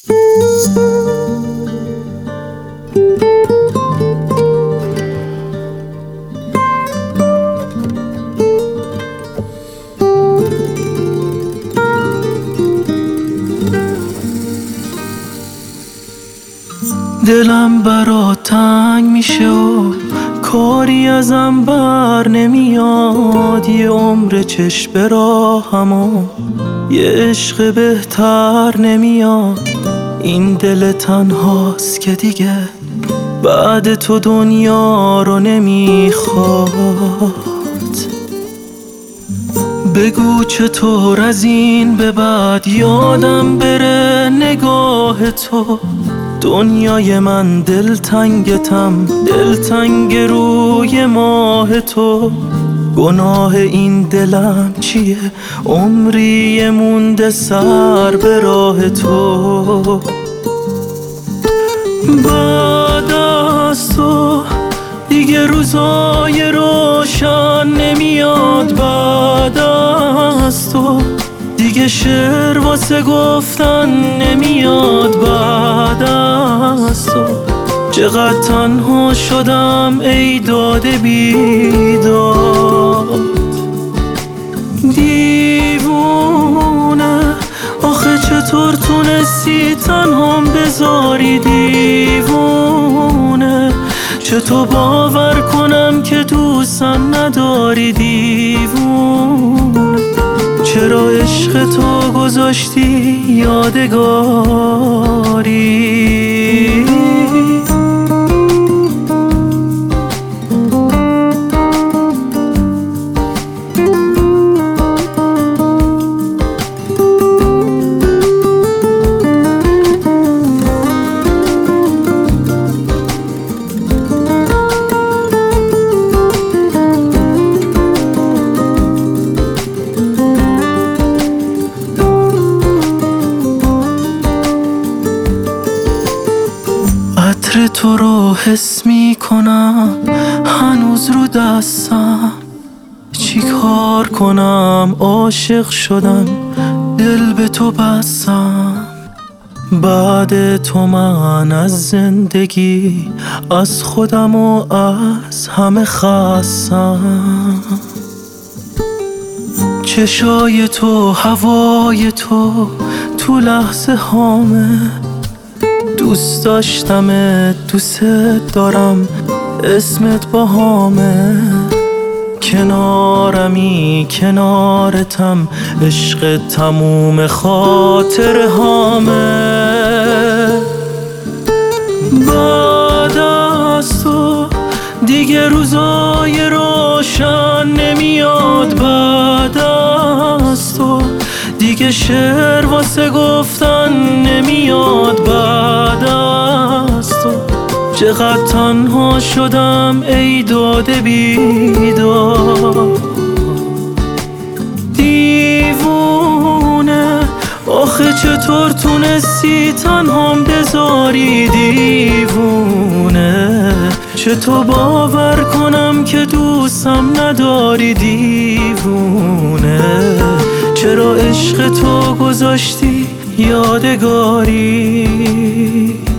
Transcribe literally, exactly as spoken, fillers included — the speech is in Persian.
دلم برات تنگ میشه و کاری ازم بر نمیاد. یه عمر چشم به راهم و یه عشق بهتر نمیاد. این دل تنهاست که دیگه بعد تو دنیا رو نمیخواد. بگو چطور از این به بعد یادم بره نگاه تو. دنیای من دلتنگتم، دلتنگ روی ماه تو. گناه این دلم چیه؟ عمری مونده سر به راه تو. بعد از تو دیگه روزای روشن نمیاد. بعد از تو دیگه شعر واسه گفتن نمیاد. بعد از تو چقدر تنها شدم ای داده بیداد. دیوونه آخه چطور تونستی تنهام بذاری؟ دیوونه چطور باور کنم که دوستم نداری؟ دیوونه چرا عشق تو گذاشتی یادگاری؟ عطر تو رو حس می کنم هنوز رو دستم. چی کار کنم عاشق شدم دل به تو بستم. بعد تو من از زندگی از خودم و از همه خستم. چشای تو هوای تو تو لحظه هامه. دوست داشتمت دوست دارم اسمت باهامه. کنارمی کنارتم عشق تموم خاطر هامه. بعد از تو دیگه روزای روشن نمیاد. بعد از تو دیگه شعر واسه گفتن نمیاد. بعد از تو چقدر تنها شدم ای داده بیداد. دیوونه آخه چطور تونستی تنهام بذاری؟ دیوونه چطور باور کنم که دوستم نداری؟ دیوونه چرا عشق تو گذاشتی یادگاری؟